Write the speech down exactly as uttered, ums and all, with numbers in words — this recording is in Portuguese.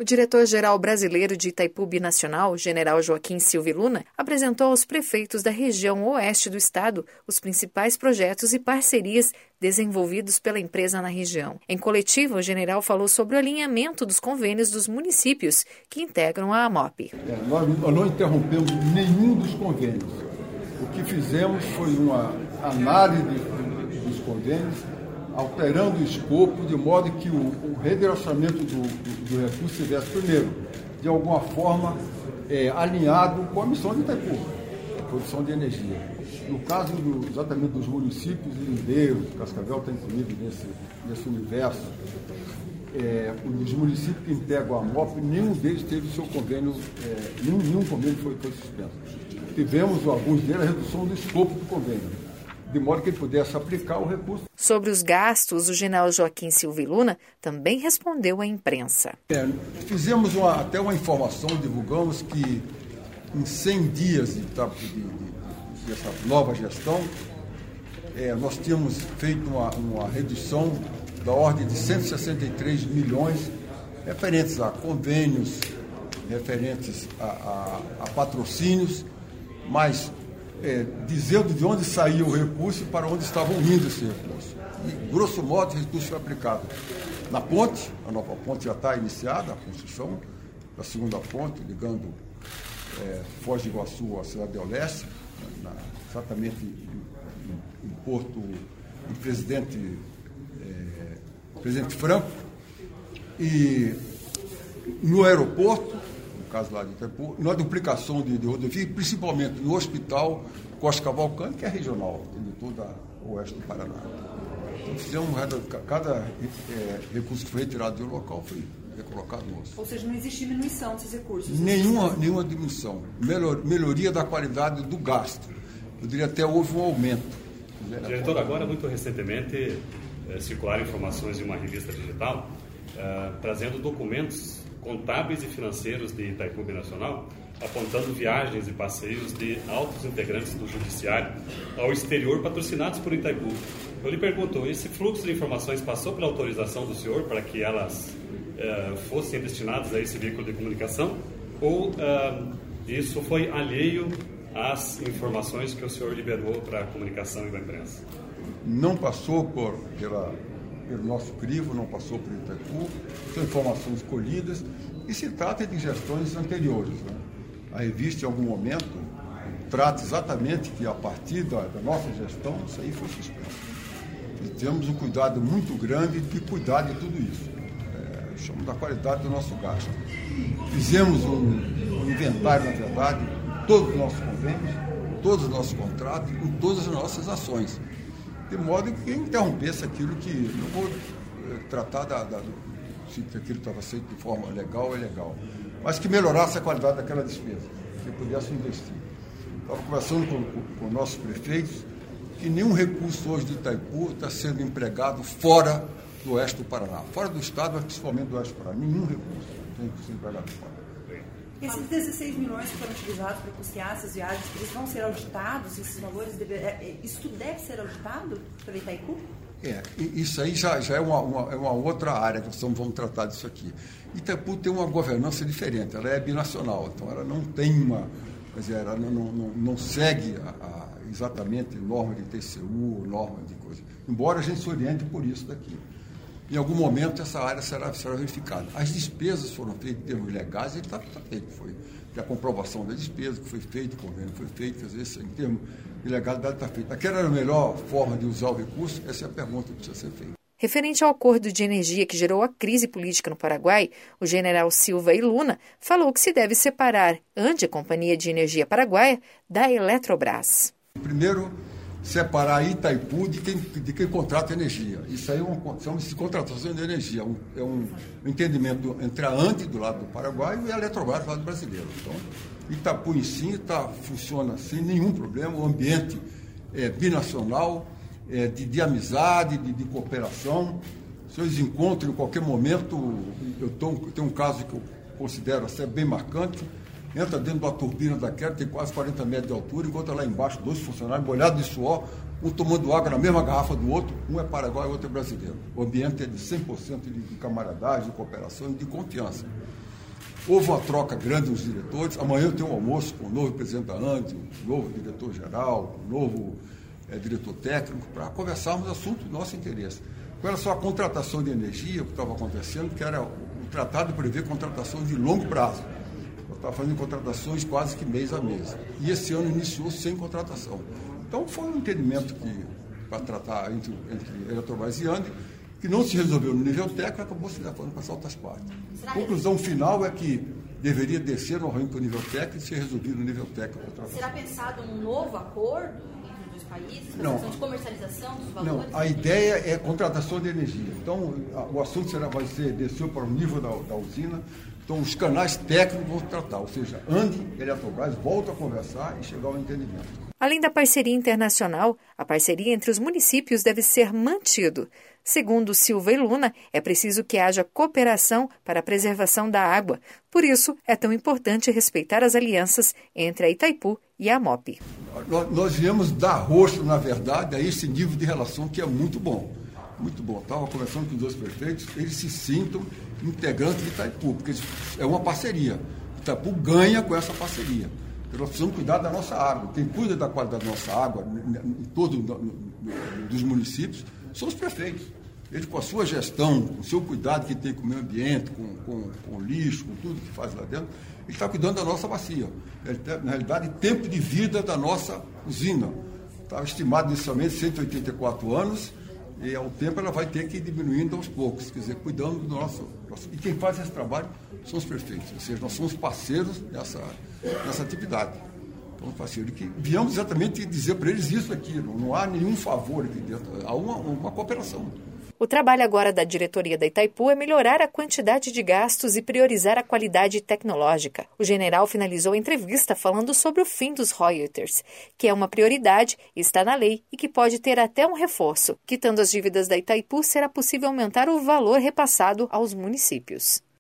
O diretor-geral brasileiro de Itaipu Binacional, general Joaquim Silva e Luna, apresentou aos prefeitos da região oeste do estado os principais projetos e parcerias desenvolvidos pela empresa na região. Em coletiva, o general falou sobre o alinhamento dos convênios dos municípios que integram a AMOP. É, nós, nós não interrompemos nenhum dos convênios. O que fizemos foi uma análise dos convênios, alterando o escopo, de modo que o, o redirecionamento do, do, do recurso estivesse, primeiro, de alguma forma, é, alinhado com a missão de Itaipu, a produção de energia. No caso do, exatamente dos municípios de Lindeiros, Cascavel está incluído nesse, nesse universo, é, os municípios que integram a AMOP, nenhum deles teve seu convênio, é, nenhum, nenhum convênio foi, foi suspenso. Tivemos, alguns deles, a redução do escopo do convênio, de modo que ele pudesse aplicar o recurso. Sobre os gastos, o general Joaquim Silva e Luna também respondeu à imprensa. É, fizemos uma, até uma informação, divulgamos que em cem dias de, de, de, dessa nova gestão, é, nós tínhamos feito uma, uma redução da ordem de cento e sessenta e três milhões, referentes a convênios, referentes a, a, a patrocínios, mas É, dizendo de onde saía o recurso e para onde estavam indo esse recurso. E, grosso modo, o recurso foi aplicado na ponte, a nova ponte já está iniciada, a construção da segunda ponte, ligando é, Foz do Iguaçu à Cidade do Leste, na, exatamente em, em Porto, em Presidente, é, Presidente Franco, e no aeroporto, caso lá de Itaipu, na duplicação de, de rodovia, principalmente no hospital Costa Cavalcante, que é regional, de toda o oeste do Paraná. Então, fizemos, cada é, recurso que foi retirado de um local foi recolocado no outro. Ou seja, não existe diminuição desses recursos? Nenhuma, nenhuma diminuição. Melhor, melhoria da qualidade do gasto. Eu diria até houve um aumento. Diretor, agora, muito recentemente, eh, circularam informações de uma revista digital eh, trazendo documentos contábeis e financeiros de Itaipu Binacional, apontando viagens e passeios de altos integrantes do judiciário ao exterior patrocinados por Itaipu. Eu lhe pergunto, esse fluxo de informações passou pela autorização do senhor para que elas eh, fossem destinadas a esse veículo de comunicação ou eh, isso foi alheio às informações que o senhor liberou para a comunicação e para a imprensa? Não passou por, pela... pelo nosso crivo, não passou por Itaipu, são informações colhidas e se trata de gestões anteriores. Né? A revista, em algum momento, trata exatamente que, a partir da, da nossa gestão, isso aí foi suspenso. E temos um cuidado muito grande de cuidar de tudo isso. É, chamamos da qualidade do nosso gasto. Fizemos um, um inventário, na verdade, de todos os nossos convênios, todos os nossos contratos e todas as nossas ações, de modo que interrompesse aquilo que, não vou tratar da, da, se aquilo estava feito de forma legal, é legal, mas que melhorasse a qualidade daquela despesa, que pudesse investir. Estava conversando com, com, com nossos prefeitos que nenhum recurso hoje de Itaipu está sendo empregado fora do oeste do Paraná, fora do estado, mas principalmente do oeste do Paraná, nenhum recurso tem que ser empregado fora. Esses dezesseis milhões que foram utilizados para custear essas viagens, eles vão ser auditados? Esses valores, deve, é, isso tudo deve ser auditado pela Itaipu? É, isso aí já, já é, uma, uma, é uma outra área que nós vamos tratar disso aqui. Itaipu tem uma governança diferente, ela é binacional, então ela não tem uma, quer dizer, ela não, não, não, não segue a, a, exatamente norma de T C U, norma de coisa, embora a gente se oriente por isso daqui. Em algum momento essa área será, será verificada. As despesas foram feitas em termos legais, ele está tá feito, foi a comprovação da despesa que foi feita, o convênio foi feito, quer dizer, em termos de legalidade está feito. Aquela era a melhor forma de usar o recurso? Essa é a pergunta que precisa ser feita. Referente ao acordo de energia que gerou a crise política no Paraguai, o general Silva e Luna falou que se deve separar a Ande, Companhia de Energia Paraguaia, da Eletrobras. Primeiro, separar Itaipu de quem, de quem contrata energia. Isso aí é uma condição de contratação de energia. Um, é um entendimento entre a Ande, do lado do Paraguai, e a Eletrobras, do lado brasileiro. Então, Itaipu em si tá, funciona sem nenhum problema. O ambiente é binacional, é, de, de amizade, de, de cooperação. Se eles encontram em qualquer momento, eu, tô, eu tenho um caso que eu considero ser bem marcante, entra dentro da turbina daquela, tem quase quarenta metros de altura, enquanto lá embaixo, dois funcionários molhados de suor, um tomando água na mesma garrafa do outro, um é paraguaio e o outro é brasileiro. O ambiente é de cem por cento de camaradagem, de cooperação e de confiança. Houve uma troca grande dos diretores. Amanhã eu tenho um almoço com o novo presidente da ANDE, o novo diretor-geral, o novo é, diretor técnico, para conversarmos assuntos do nosso interesse. Com relação à contratação de energia, o que estava acontecendo, que era o tratado prevê contratação de longo prazo. Eu estava fazendo contratações quase que mês a mês. E esse ano iniciou sem contratação. Então foi um entendimento que, para tratar entre, entre Eletrobras e ANDE, que não se resolveu no nível técnico, acabou se levando para as outras partes. A conclusão final é que deveria descer no ranking para o nível técnico e ser resolvido no nível técnico. Será pensado um novo acordo entre os dois países, para a questão de comercialização dos valores? Não, a ideia é contratação de energia. Então, a, o assunto será, vai ser, desceu para o nível da, da usina, então os canais técnicos vão tratar, ou seja, ANDE e Eletrobras voltam a conversar e chegar ao entendimento. Além da parceria internacional, a parceria entre os municípios deve ser mantido. Segundo Silva e Luna, é preciso que haja cooperação para a preservação da água. Por isso, é tão importante respeitar as alianças entre a Itaipu e a MOP. Nós, nós viemos dar rosto, na verdade, a esse nível de relação que é muito bom. Muito bom. Estava conversando com os dois prefeitos, eles se sintam integrantes de Itaipu, porque é uma parceria. Itaipu ganha com essa parceria. Nós precisamos cuidar da nossa água. Quem cuida da qualidade da nossa água, em todos os municípios, são os prefeitos. Eles, com a sua gestão, com o seu cuidado que tem com o meio ambiente, com, com, com o lixo, com tudo que faz lá dentro, ele está cuidando da nossa bacia. Ele tem, na realidade, tempo de vida da nossa usina. Estava estimado inicialmente cento e oitenta e quatro anos, e ao tempo ela vai ter que ir diminuindo aos poucos, quer dizer, cuidando do nosso, nosso... E quem faz esse trabalho são os prefeitos, ou seja, nós somos parceiros nessa, nessa atividade. Então, parceiro, que viemos exatamente dizer para eles isso aqui, não, não há nenhum favor aqui dentro, há uma, uma cooperação. O trabalho agora da diretoria da Itaipu é melhorar a quantidade de gastos e priorizar a qualidade tecnológica. O general finalizou a entrevista falando sobre o fim dos royalties, que é uma prioridade, está na lei e que pode ter até um reforço. Quitando as dívidas da Itaipu, será possível aumentar o valor repassado aos municípios.